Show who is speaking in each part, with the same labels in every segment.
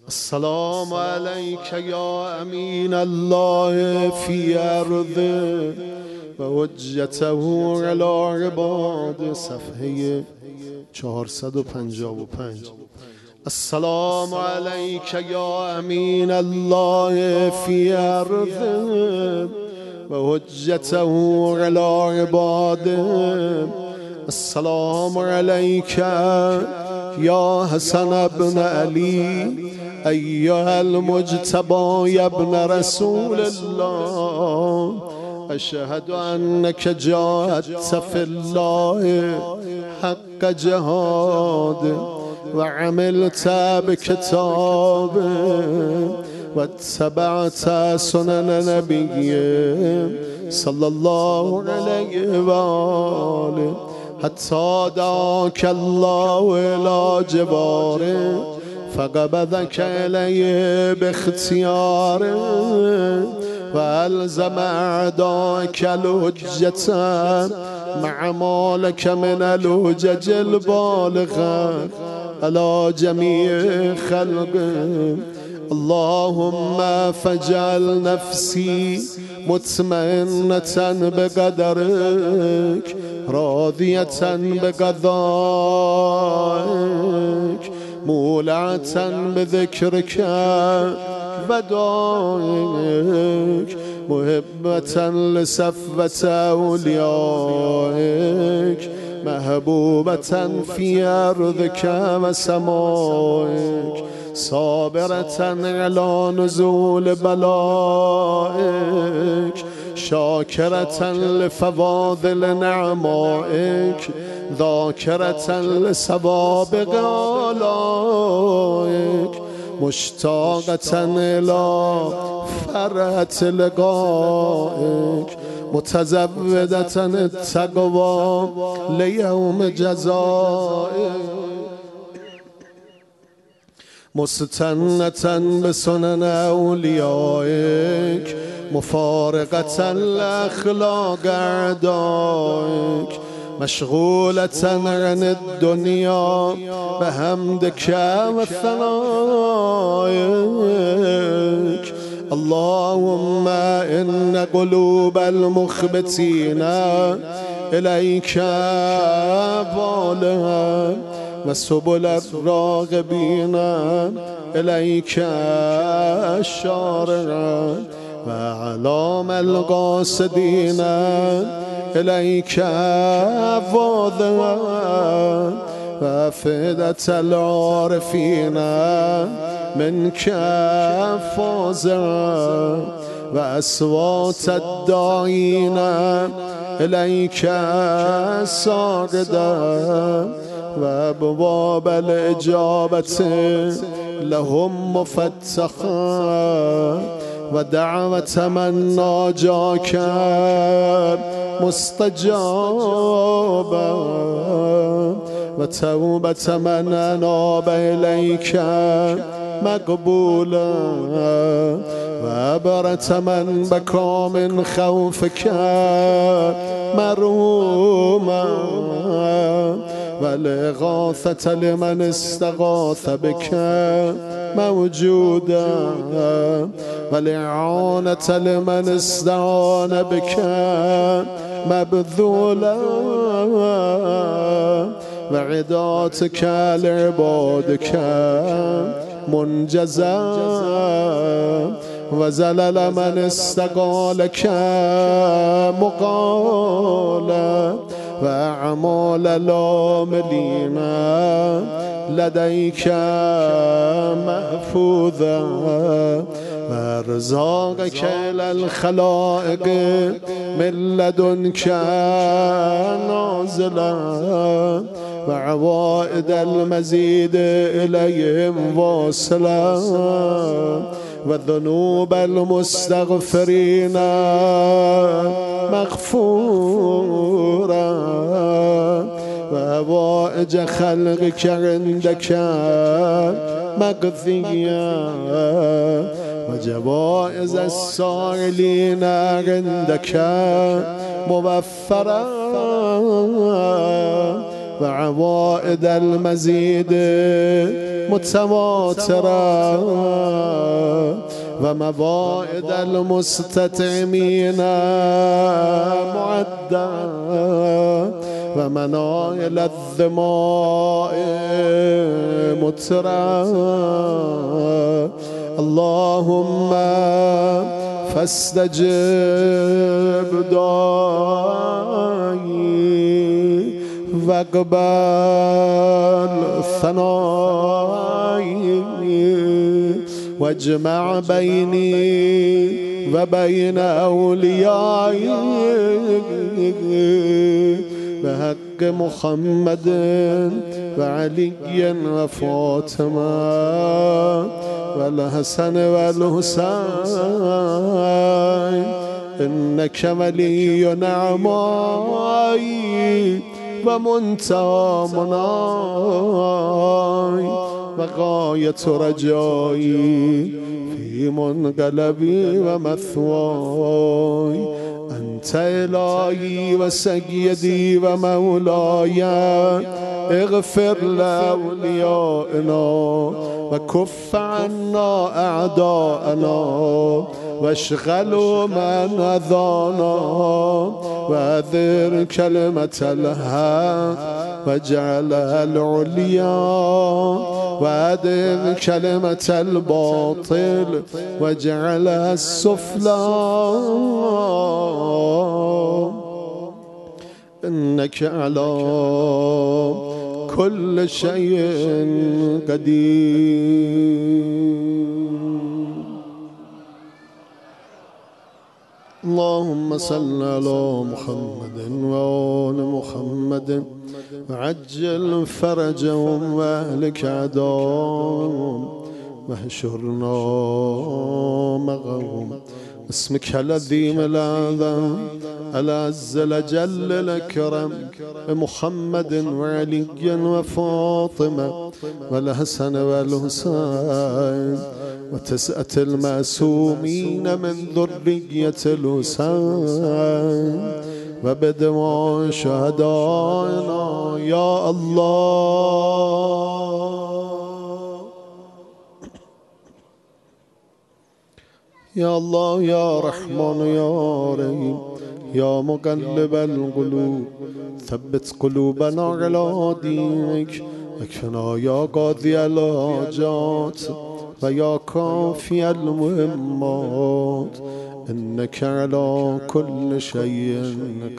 Speaker 1: السلام عليك يا أمين الله في أرضه وحجته على عباده. صفحه 455. السلام عليك يا أمين الله في أرضه وحجته على عباده. السلام عليك يا حسن بن علي أيها المجتبى يا ابن رسول الله. أشهد أنك جاهدت في الله حق جهاد وعملت بكتابه واتبعت سنن نبيه صلى الله عليه وآله حتى دعاك الله إلى جباره فقبضك إليه باختياره وألزم أعداءك الحجة مع مالك من الحجج البالغة على جميع خلقه. اللهم فاجعل نفسي مطمئنة بقدرك راضية بقضائك مولعة بذكرك بدائك محبة لصفوة أوليائك محبوبة في أرضك وسمائك صابرة على نزول بلائك شاكرة لفواضل نعمائك ذاكرة لسوابق آلائك مشتاقة إلى فرحة لقائك متزودة التقوى ليوم جزائك مستنة بسنن أوليائك مفارقة لأخلاق أعدائك مشغولة عن الدنيا بحمدك وثنائك. اللهم إن قلوب المخبتين إليك بالغة وسبل الراغبين إليك شارعة وعلام القاصدين إليك فاضلة وفدة العارفين منك فازعة وأصوات الداعين إليك ساجدة وأبواب الإجابة لهم مفتحة ودعوة من ناجاك مستجابة وتوبة من أناب إليك مقبولة وعبرة من بكى من خوفك مرحومة والإغاثة لمن استغاث بك موجودة والإعانة لمن استعان بك مبذولة وعداتك لعبادك منجزة وزلل من استقالك مقالة وأعمال العاملين لديك محفوظة وأرزاقك إلى الخلائق من لدنك نازلة وعوائد المزيد إليهم واصلة والذنوب المستغفرين مغفورة وهوائج خلقك عندك مقضية وجوائز السائلين عندك موفرة وعوائد المزيد متواترة ومواعد المستطعمين معدة ومنائل الظماء مترى اللهم فاستجب دعائي واقبل ثنائي واجمع بيني وبين أوليائي بحق محمد وعلي وفاطمة والحسن والحسين إنك ولي نعمائي ومنتهى مناي وغاية رجائي في منقلبي ومثواي أنت إلهي وسيدي ومولاي اغفر لأوليائنا وكف عنا أعداءنا واشغلوا من أذانا وأذر كلمة الحق واجعل العليا وأذر كلمة الباطل واجعل السفلى إنك على كل شيء قدير. اللهم صل على محمد وآل محمد وعجل فرجهم واهلك عداهم واحشرنا معهم اسمك العظيم الأعظم العز الأجل الأكرم محمد وعلي وفاطمة والحسن والحسين وتسعة المعصومين من ذرية الحسين وبدماء شهدائنا يا الله. يا الله يا رحمن يا رحيم يا مقلب القلوب ثبت قلوبنا على دينك اكفنا يا قاضي الحاجات ويا كافي المهمات إنك على كل شيء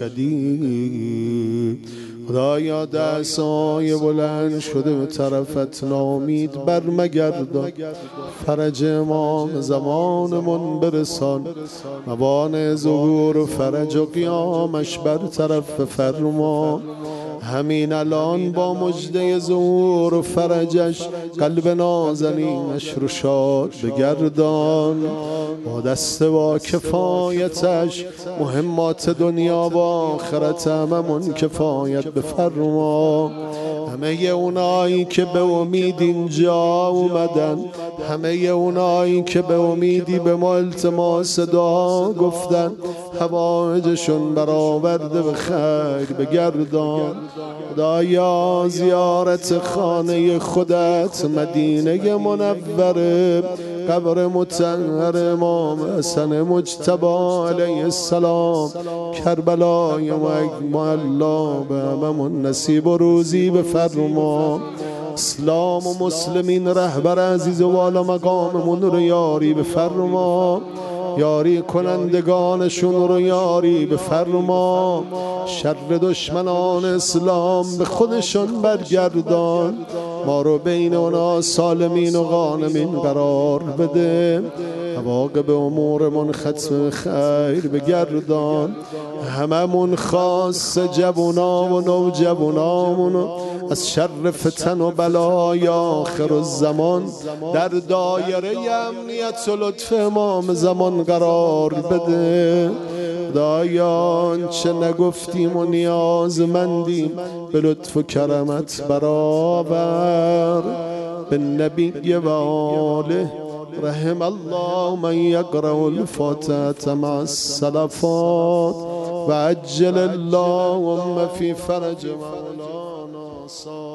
Speaker 1: قدير. خدایا دستای بلند شده به طرفت نامید برمگردان فرج امام زمانمون برسان موان ظهور و فرج و قیامش برطرف فرما همین الان با مژده ظهور و فرجش قلب نازنینش رو شاد بگردان با دست با کفایتش مهمات دنیا و آخرت هممون کفایت بفرما. همه اونایی که به امید اینجا اومدن همه اونایی که به امیدی به ما التماس دعا گفتن حوائجشون برآورده به خیر بگردان. خدایا زیارت خانه خودت مدینه منوره قبر مطهر امام حسن مجتبی علیه السلام کربلای معلا به هممون نصیب و روزی بفرما. اسلام و مسلمین رهبر عزیز و والا مقاممون رو یاری بفرما یاری کنندگانشون رو یاری بفرما شر دشمنان اسلام به خودشون برگردان ما رو بین اونا سالمین و غانمین قرار بده عواقب امورمون ختم خیر بگردان هممون خاص جوونا و نوجوانامون از شر فتن و بلای آخر الزمان در دایره امنیت و لطف امام زمان قرار بده. خدایا چه نگفتیم و نیازمندیم به لطف و کرمت برآور. بالنبی و آله رحم الله من يقرأ الفاتحة مع السلفات وعجل اللهم في فرج مولانا